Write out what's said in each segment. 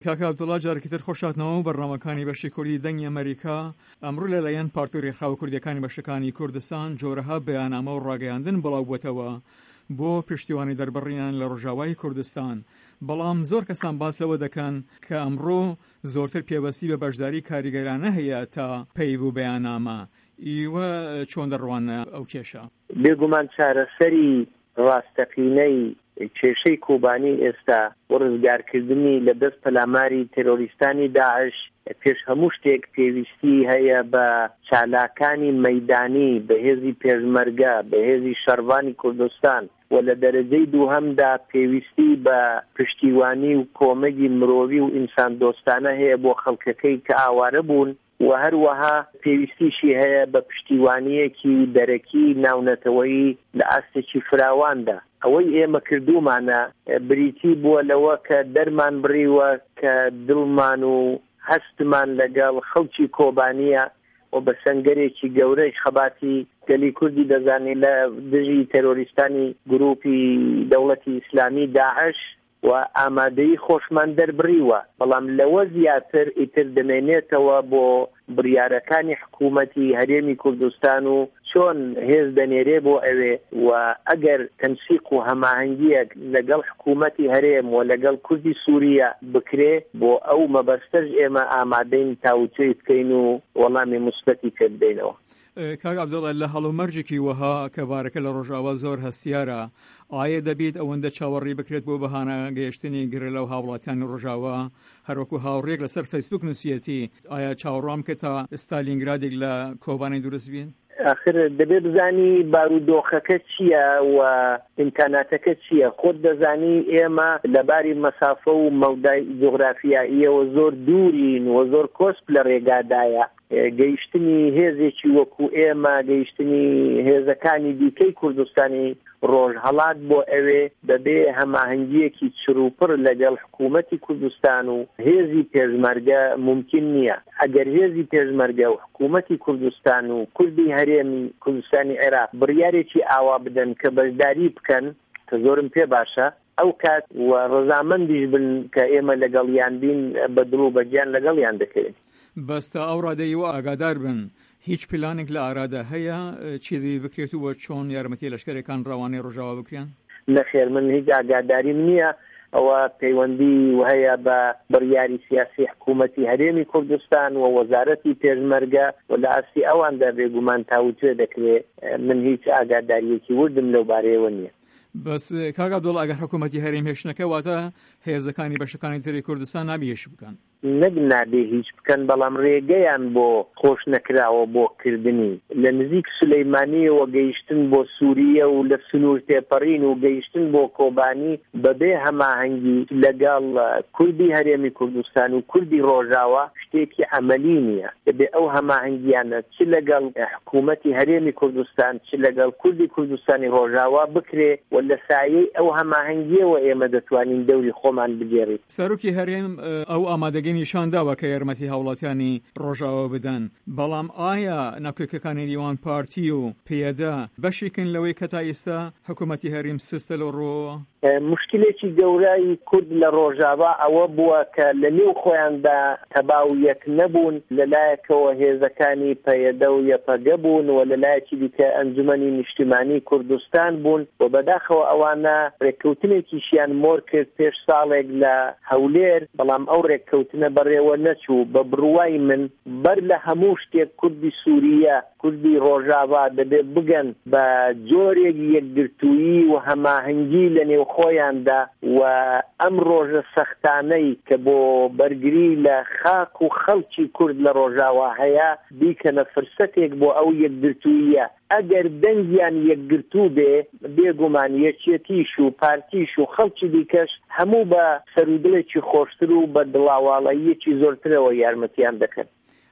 کاکە عەبدوڵڵا جارێکی تر خۆشهاتنەوە و بەڕنامەکانی بەشی کوردی دەنگی ئەمریکا. ئەمڕۆ لەلایەن پارتۆی ڕێکخراوە کوردیەکانی بەشەکانی کوردستان جۆرەها بەیاننامە و ڕاگەیاندن بڵاو بووەتەوە بۆ پشتیوانی دەربڕینیان لە ڕۆژاوای کوردستان. بەڵام زۆر کەسان باس لەوە دەکەن کە ئەمڕۆ زۆرتر پێوەستی بە بەشداری کاریگەرانە هەیە تا پەی بوو بەیاننامە. ئیوە چۆن دەڕوانە ئەو کێشە؟ بێگومان چارەسەری ڕاستەقینەی کێشەی کۆبانی ئێستا و ڕزگارکردنی لە دەست پەلاماری تێرۆریستانی داعش پێش هەموو شتێک پێویستی هەیە بە چالاکانی مەیدانی، بەهێزی پێشمەرگە، بەهێزی شەڕوانی کوردستان و لە دەرەجەی دووهەمدا پێویستی بە پشتیوانی و کۆمەگی مرۆڤی و ئینسان دۆستانە هەیە بۆ خەڵکەکەی کە ئاوارە بوون و هەروەها پێویستیشی هەیە بە پشتیوانیەکی دەرەکی ناونەتەوەیی لە ئاستێکی فراواندا. ئەوەی ئێمە کردومانە بریتی بووە لەوە کە دەرمان بڕیوە کە دڵمان و هەستمان لەگەڵ خەڵکی کۆبانیە و بە سەنگەرێکی گەورەی خەباتی گەلی کوردی دەزانێت لە دژی تەرۆریستانی گروپی دەوڵەتی ئیسلامی داعش و ئامادەی خۆشمان دەربڕیوە. بەڵام لەوە زیاتر ئیتر دەمێنێتەوە بۆ بڕیارەکانی حکوومەتی هەرێمی کوردستان و چۆن هێز دەنێرێ بۆ ئەوێ و ئەگەر تەنسیق و هەماهەنگیەک لەگەڵ حکوومەتی هەرێم و لەگەڵ کوردی سووریا بکرێ بۆ ئەو مەبەستەش ئێمە ئامادەین تاوتوی بکەین و وەڵامی موسبەتی پێ بدەینەوە. کاک عەبدوڵڵا لە هەڵومەرجێکی وەها کە بارەکە لە ڕۆژاوا زۆر هەستیارە، ئایا دەبێت ئەوەندە چاوەڕێی بکرێت بۆ بەهانە گەیشتنی گرە لەو هاوڵاتیانی ڕۆژاوا هەروەکو هاوڕێک لەسەر فەیسبوک نووسیەتی ئایا چاوەڕام کە تا ستالینگرادێک لە کۆبانی دروست بین؟ آخر دەبێت بزانی بارودۆخەکە چییە و ئیمکاناتەکە چییە. خۆت دەزانی ئێمە لەباری مەسافە و مەودای جوغرافیاییەوە زۆر دوورین و زۆر کۆسپ لە ڕێگادایە. گەیشتنی هێزێکی وەکو ئێمە، گەیشتنی هێزەکانی دیکەی کوردستانی ڕۆژهەڵات بۆ ئەوێ دەبێ هەماهەنگیەکی چروپڕ لەگەڵ حکوومەتی کوردستان و هێزی پێشمەرگە ممکن نییە. ئەگەر هێزی پێشمەرگە و حکوومەتی کوردستان و کوردی هەرێمی کوردستانی عێراق بڕیارێکی ئاوا بدەن کە بەشداری بکەن کە زۆرم پێ باشە، ئەو کات و ڕەزامەندیش بن کە ئێمە لەگەڵیان بین بە دڵ و بەگیان لەگەڵیان دەکەین. بەستا ئەو ڕادەیەوە ئاگادار بن هیچ پلانێک لە ئارادا هەیە چیزی بکرێت و چۆن یارمەتی لەشکرەکان ڕەوانەی ڕۆژاوا بکرێن؟ نەخێر، من هیچ ئاگاداریم نییە. ئەوە پەیوەندی هەیە بە بڕیاری سیاسی حکوومەتی هەرێمی کوردستان و وەزارەتی پێشمەرگە و لە ئاستی ئەواندا بێگومان تاوتوێ دەکرێت. من هیچ ئاگاداریەکی وردم لەو بارەیەوە نییە. بەس کاک عەبدوڵڵا ئەگەر حکوومەتی هەرێم هێشتنەکە واتە هێزەکانی بەشەکانی تری کوردستان نابێ هێش بکەن؟ نەبێ هیچ بکەن، بەڵام ڕێگەیان بۆ خۆش نەکراوە بۆ کردنی. لە نزیک سولەیمانیەوە گەیشتن بۆ سووریە و لە سنوور تێپەڕین و گەیشتن بۆ کۆبانی بەبێ هەماهەنگی لەگەڵ کوردی هەرێمی کوردستان و کوردی ڕۆژاوا شتێکی عەمەلی نییە. دەبێ ئەو هەماهەنگیانە چ لەگەڵ حکوومەتی هەرێمی کوردستان چ لەگەڵ کوردی کوردستانی ڕۆژاوا بکرێ و لە سایەی ئەو هەماهەنگیەوە ئێمە دەتوانین دەوری خۆمان بگێڕین. سەرۆکی هەرێم ئەو ئامادەگەی نیشان داوە کە یارمەتی هاوڵاتیانی ڕۆژاوا بدەن، بەڵام ئایا ناکۆکەکانی دیوان پارتی و پێدا بەشێکن لەوەی کە تا ئێستا حکوومەتی هەرێم سستە لە ڕۆوە؟ مشکلێکی گەورەی کورد لە ڕۆژاوا ئەوە بووە کە لە نێو خۆیاندا تەباویەک نەبوون، لەلایەکەوە هێزەکانی پەیەدە و یەپەگە بوون و لەلایەکی دیکە ئەنجومەنی نیشتیمانی کوردستان بوون و بەداخەوە ئەوانە ڕێککەوتنێکیشیان مۆر کرد پێش ساڵێک لە هەولێر، بەڵام ئەو ڕێککەوتنە بەڕێوە نەچوو. بە بڕوای من بەر لە هەموو شتێک کوردی سووریە کوردی ڕۆژاوا دەبێت بگەن بە جۆرێک یەکگرتوویی و هەماهەنگی لە نێو خۆیاندا و ئەم ڕۆژە سەختانەی کە بۆ بەرگری لە خاک و خەڵکی کورد لە ڕۆژاوا هەیە بیکەنە فرسەتێک بۆ ئەو یەکگرتوویە. ئەگەر دەنگیان یەکگرتوو بێ بێگومان یەکێتیش و پارتیش و خەڵکی دیکەش هەموو بە سەرودڵێکی خۆشتر و بە دڵاواڵەیەکی زۆرترەوە یارمەتیان دەکەن.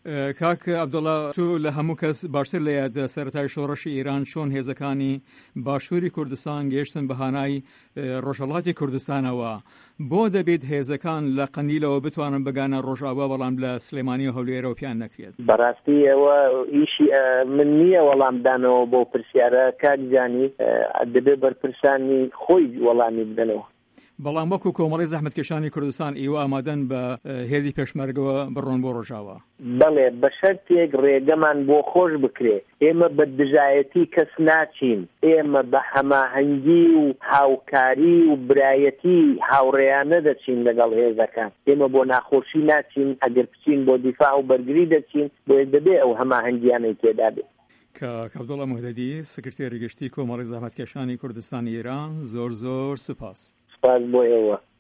کاک عەبدوڵڵا، تو لە هەموو کەس باشتر لە یاد سەرەتای شۆڕەشی ئێران چۆن هێزەکانی باشووری کوردستان گەیشتن بەهانای ڕۆژهەڵاتی کوردستانەوە. بۆ دەبێت هێزەکان لە قەندیلەوە بتوانن بگانە ڕۆژاوا بەڵام لە سلێمانی و هەولێرەوە پیان نەکرێت؟ بەڕاستی ئەوە ئیشی من نییە وەڵامدانەوە بۆ پرسیارە. کاک جانی دەبێت بەرپرسانی خۆی وەڵامی بدەنەوە. بەڵام وەکو کۆمەڵی زەحمەتکێشانی کوردستان ئێوە ئامادەن بە هێزی پێشمەرگەوە بڕۆن بۆ ڕۆژاوە؟ بەڵێ بە شەرتێک ڕێگەمان بۆ خۆش بکرێ. ئێمە بە دژایەتی کەس ناچین، ئێمە بە هەماهەنگی و هاوکاری و برایەتی هاوڕێیانە دەچین لەگەڵ هێزەکان. ئێمە بۆ ناخۆشی ناچین، ئەگەر بچین بۆ دیفاع و بەرگری دەچین، بۆیە دەبێ ئەو هەماهەنگیانەی تێدا بێت. کە عەبدوڵڵا موحدەدی سکرتێری گشتی کۆمەڵی زەحمەتکێشانی کوردستانی ئێران، زۆر سپاس. سپاس بۆ ئێوە.